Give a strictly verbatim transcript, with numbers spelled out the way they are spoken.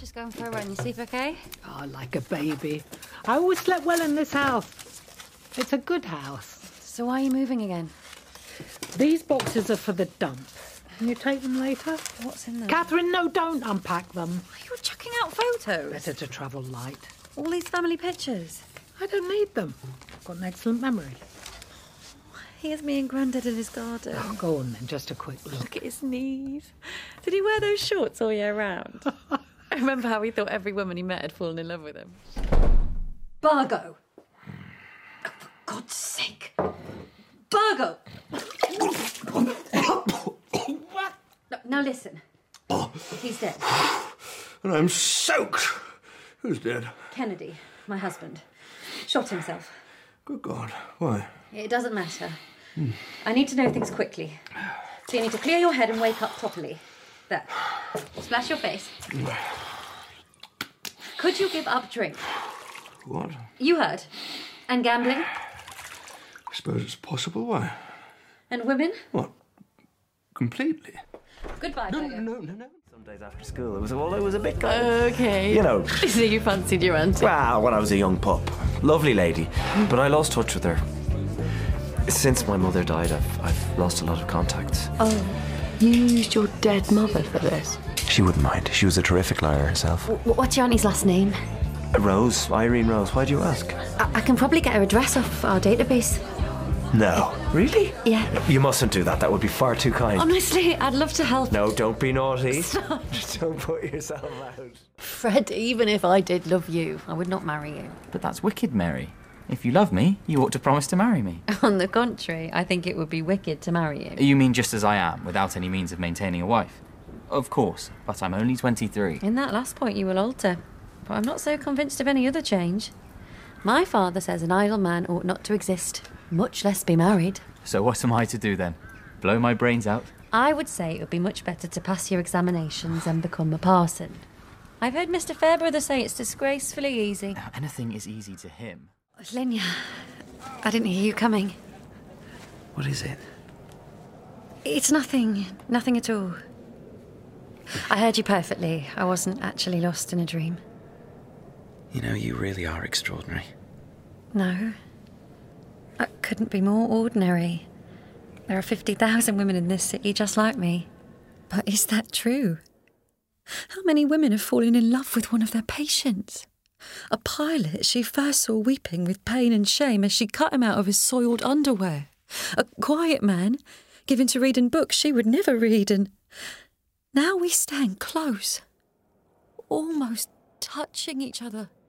Just going for a run. You sleep okay? Oh, like a baby. I always slept well in this house. It's a good house. So why are you moving again? These boxes are for the dump. Can you take them later? What's in them? Catherine, no, don't unpack them. You're chucking out photos. Better to travel light. All these family pictures. I don't need them. I've got an excellent memory. Here's me and Grandad in his garden. Oh, go on then, just a quick look. Look at his knees. Did he wear those shorts all year round? I remember how he thought every woman he met had fallen in love with him. Bargo! Oh, for God's sake! Bargo! No, now listen. He's dead. And I'm soaked. Who's dead? Kennedy, my husband, shot himself. Good God, why? It doesn't matter. Hmm. I need to know things quickly. So you need to clear your head and wake up properly. There. Splash your face. Could you give up drink? What? You heard. And gambling? I suppose it's possible, why? And women? What? Completely? Goodbye, No, Tiger. no, no, no, no. Some days after school, it was, well, it was a bit kind of, Okay. you know. So you fancied your auntie? Well, when I was a young pup. Lovely lady. But I lost touch with her. Since my mother died, I've, I've lost a lot of contact. Oh, you used your dead mother for this? She wouldn't mind. She was a terrific liar herself. W- what's your auntie's last name? Rose, Irene Rose. Why do you ask? I, I can probably get her address off our database. No. Really? Yeah. You mustn't do that. That would be far too kind. Honestly, I'd love to help. No, don't be naughty. Stop. Don't put yourself out. Fred, even if I did love you, I would not marry you. But that's wicked, Mary. If you love me, you ought to promise to marry me. On the contrary, I think it would be wicked to marry you. You mean just as I am, without any means of maintaining a wife? Of course, but I'm only twenty-three. In that last point you will alter. But I'm not so convinced of any other change. My father says an idle man ought not to exist, much less be married. So what am I to do then? Blow my brains out? I would say it would be much better to pass your examinations and become a parson. I've heard Mister Fairbrother say it's disgracefully easy. Now, anything is easy to him. Linya, I didn't hear you coming. What is it? It's nothing, nothing at all. I heard you perfectly. I wasn't actually lost in a dream. You know, you really are extraordinary. No. I couldn't be more ordinary. There are fifty thousand women in this city just like me. But is that true? How many women have fallen in love with one of their patients? A pilot she first saw weeping with pain and shame as she cut him out of his soiled underwear. A quiet man, given to reading books she would never read, and now we stand close, almost touching each other.